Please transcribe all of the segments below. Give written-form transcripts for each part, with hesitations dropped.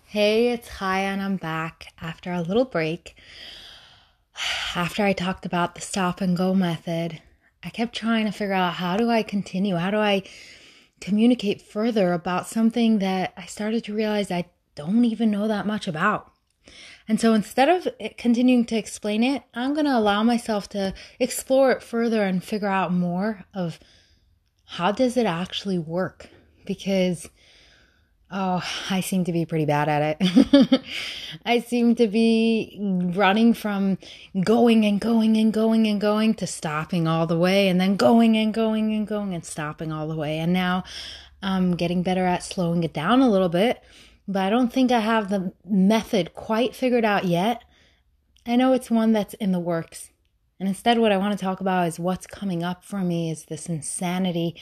Hey, it's Chaya and I'm back after a little break. After I talked about the stop and go method, I kept trying to figure out how do I continue? How do I communicate further about something that I started to realize I don't even know that much about? And so instead of continuing to explain it, I'm going to allow myself to explore it further and figure out more of how does it actually work? Because I seem to be pretty bad at it. I seem to be running from going and going and going and going to stopping all the way and then going and going and going and stopping all the way. And now I'm getting better at slowing it down a little bit, but I don't think I have the method quite figured out yet. I know it's one that's in the works. And instead, what I want to talk about is what's coming up for me is this insanity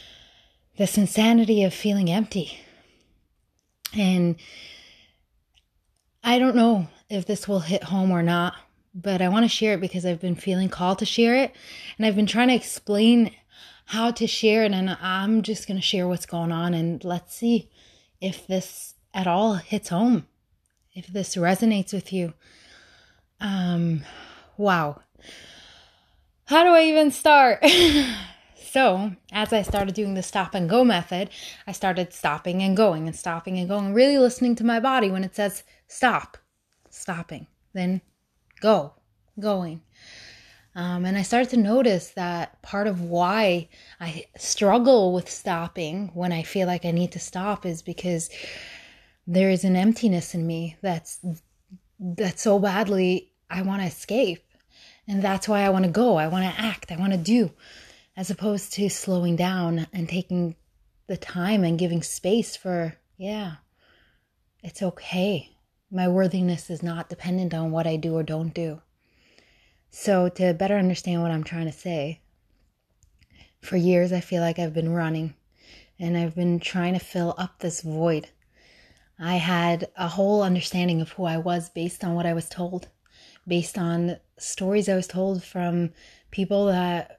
of feeling empty. And I don't know if this will hit home or not, but I want to share it because I've been feeling called to share it. And I've been trying to explain how to share it. And I'm just going to share what's going on. And let's see if this at all hits home, if this resonates with you. Wow. How do I even start? So, as I started doing the stop and go method, I started stopping and going, really listening to my body when it says stop, stopping, then go, going. And I started to notice that part of why I struggle with stopping when I feel like I need to stop is because there is an emptiness in me that's so badly I want to escape. And that's why I want to go, I want to act, I want to do. As opposed to slowing down and taking the time and giving space for, it's okay. My worthiness is not dependent on what I do or don't do. So to better understand what I'm trying to say, for years I feel like I've been running and I've been trying to fill up this void. I had a whole understanding of who I was based on what I was told, based on stories I was told from people that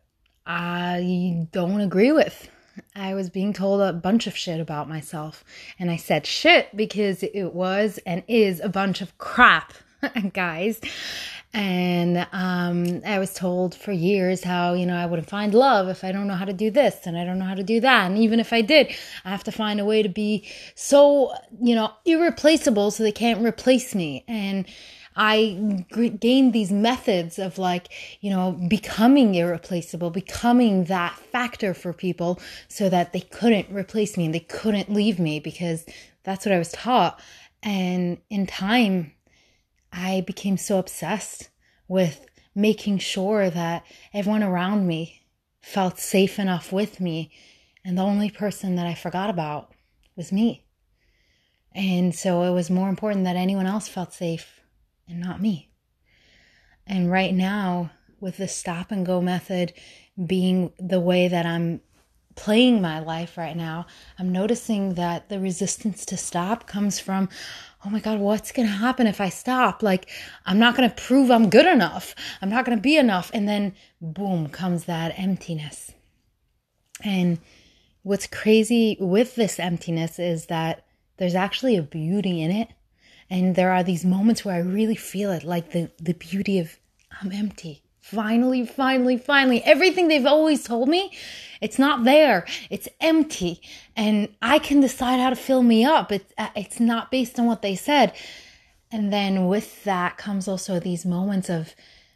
I don't agree with. I was being told a bunch of shit about myself. And I said shit because it was and is a bunch of crap, guys. And I was told for years how, I wouldn't find love if I don't know how to do this and I don't know how to do that. And even if I did, I have to find a way to be so, irreplaceable so they can't replace me. And I gained these methods of becoming irreplaceable, becoming that factor for people so that they couldn't replace me and they couldn't leave me because that's what I was taught. And in time, I became so obsessed with making sure that everyone around me felt safe enough with me. And the only person that I forgot about was me. And so it was more important that anyone else felt safe and not me. And right now, with the stop and go method being the way that I'm playing my life right now, I'm noticing that the resistance to stop comes from, oh my God, what's going to happen if I stop? I'm not going to prove I'm good enough. I'm not going to be enough. And then boom, comes that emptiness. And what's crazy with this emptiness is that there's actually a beauty in it. And there are these moments where I really feel it, like the beauty of I'm empty. Finally, everything they've always told me, it's not there. It's empty. And I can decide how to fill me up. It's not based on what they said. And then with that comes also these moments of,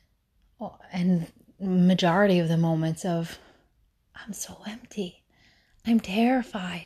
and majority of the moments of, I'm so empty. I'm terrified.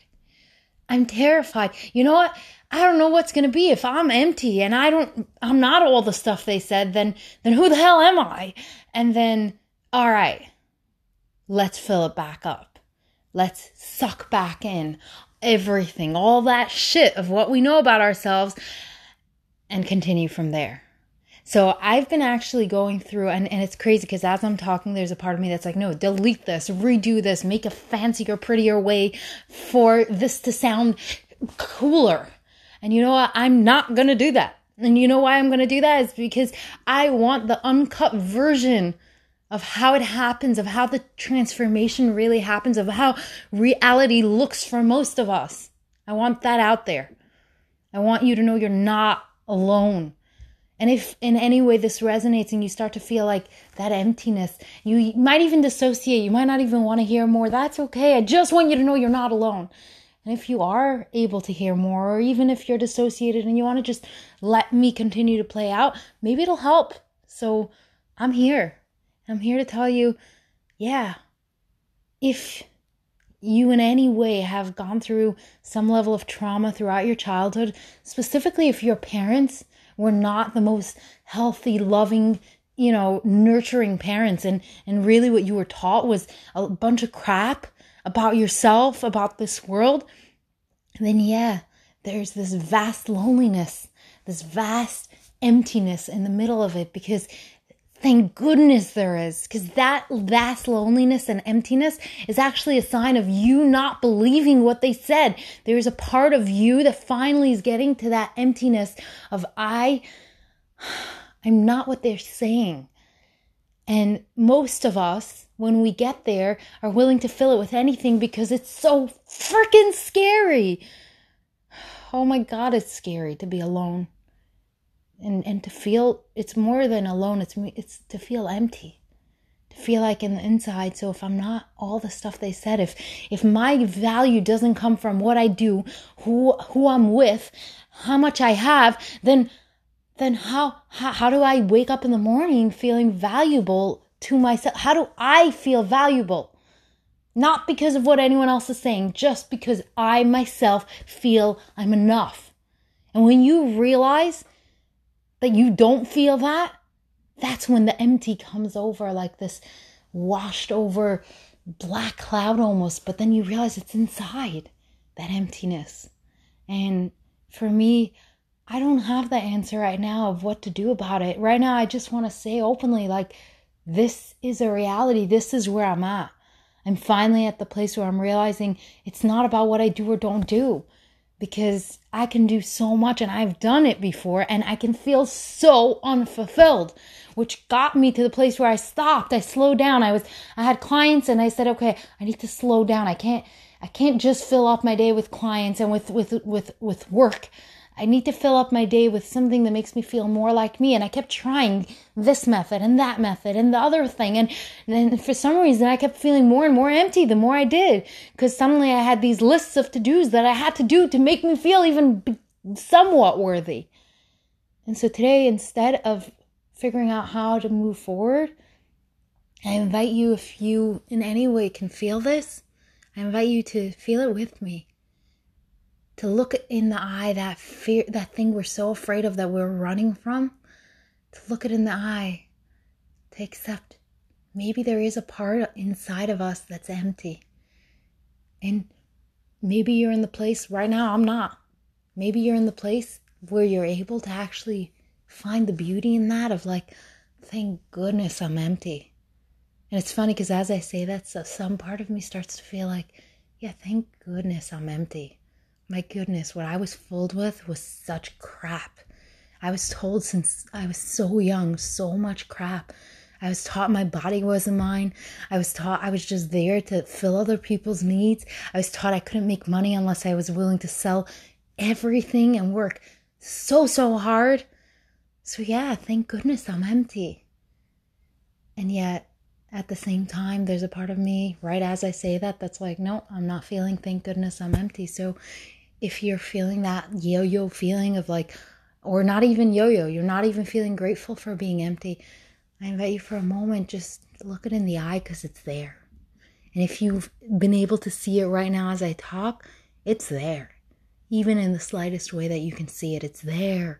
You know what? I don't know what's going to be if I'm empty and I'm not all the stuff they said, then who the hell am I? And then, all right, let's fill it back up. Let's suck back in everything, all that shit of what we know about ourselves and continue from there. So I've been actually going through, and it's crazy because as I'm talking, there's a part of me that's like, no, delete this, redo this, make a fancier, prettier way for this to sound cooler. And you know what? I'm not going to do that. And you know why I'm going to do that? Is because I want the uncut version of how it happens, of how the transformation really happens, of how reality looks for most of us. I want that out there. I want you to know you're not alone. And if in any way this resonates and you start to feel like that emptiness, you might even dissociate, you might not even want to hear more, that's okay. I just want you to know you're not alone. And if you are able to hear more, or even if you're dissociated and you want to just let me continue to play out, maybe it'll help. So I'm here. I'm here to tell you, yeah, if you in any way have gone through some level of trauma throughout your childhood, specifically if your parents were not the most healthy, loving, nurturing parents, and really what you were taught was a bunch of crap about yourself, about this world, then yeah, there's this vast loneliness, this vast emptiness in the middle of it, because thank goodness there is, because that vast loneliness and emptiness is actually a sign of you not believing what they said. There's a part of you that finally is getting to that emptiness of I'm not what they're saying. And most of us, when we get there, are willing to fill it with anything because it's so freaking scary. Oh my God, it's scary to be alone. And to feel, it's more than alone, it's to feel empty. To feel like in the inside, so if I'm not all the stuff they said, if my value doesn't come from what I do, who I'm with, how much I have, then how do I wake up in the morning feeling valuable to myself? How do I feel valuable? Not because of what anyone else is saying, just because I myself feel I'm enough. And when you realize that you don't feel that, that's when the empty comes over, like this washed over black cloud almost. But then you realize it's inside, that emptiness. And for me, I don't have the answer right now of what to do about it. Right now, I just want to say openly, like, this is a reality. This is where I'm at. I'm finally at the place where I'm realizing it's not about what I do or don't do, because I can do so much and I've done it before and I can feel so unfulfilled, which got me to the place where I stopped. I slowed down. I had clients and I said, okay, I need to slow down. I can't just fill up my day with clients and with work. I need to fill up my day with something that makes me feel more like me. And I kept trying this method and that method and the other thing. And then for some reason, I kept feeling more and more empty the more I did. Because suddenly I had these lists of to-dos that I had to do to make me feel even somewhat worthy. And so today, instead of figuring out how to move forward, I invite you, if you in any way can feel this, I invite you to feel it with me. To look in the eye, that fear, that thing we're so afraid of that we're running from, to look it in the eye, to accept maybe there is a part inside of us that's empty. And maybe you're in the place right now, I'm not. Maybe you're in the place where you're able to actually find the beauty in that of like, thank goodness I'm empty. And it's funny because as I say that, so some part of me starts to feel like, yeah, thank goodness I'm empty. My goodness, what I was filled with was such crap. I was told since I was so young, so much crap. I was taught my body wasn't mine. I was taught I was just there to fill other people's needs. I was taught I couldn't make money unless I was willing to sell everything and work so hard. So yeah, thank goodness I'm empty. And yet, at the same time, there's a part of me, right as I say that, that's like, no, I'm not feeling thank goodness I'm empty. So if you're feeling that yo-yo feeling of like, or not even yo-yo, you're not even feeling grateful for being empty, I invite you for a moment, just look it in the eye because it's there. And if you've been able to see it right now as I talk, it's there. Even in the slightest way that you can see it, it's there.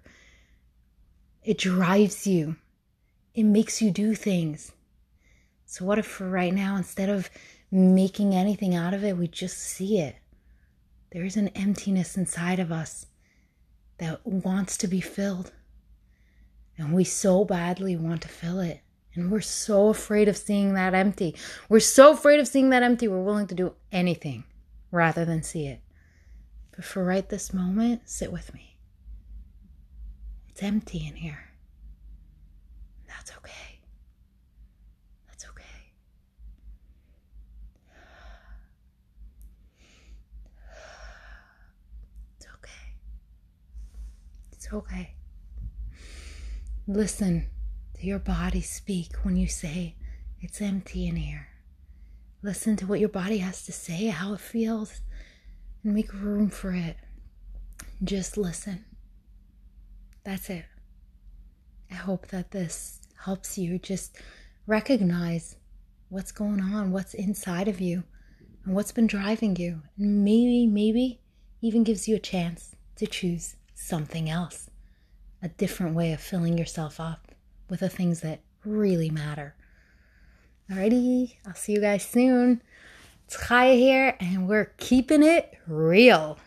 It drives you. It makes you do things. So what if for right now, instead of making anything out of it, we just see it? There's an emptiness inside of us that wants to be filled. And we so badly want to fill it. And we're so afraid of seeing that empty. We're so afraid of seeing that empty, we're willing to do anything rather than see it. But for right this moment, sit with me. It's empty in here. That's okay. That's okay. It's okay. It's okay. Listen to your body speak when you say it's empty in here. Listen to what your body has to say, how it feels, and make room for it. Just listen. That's it. I hope that this helps you just recognize what's going on, what's inside of you, and what's been driving you. And maybe even gives you a chance to choose something else, a different way of filling yourself up with the things that really matter. Alrighty, I'll see you guys soon. It's Chaya here, and we're keeping it real.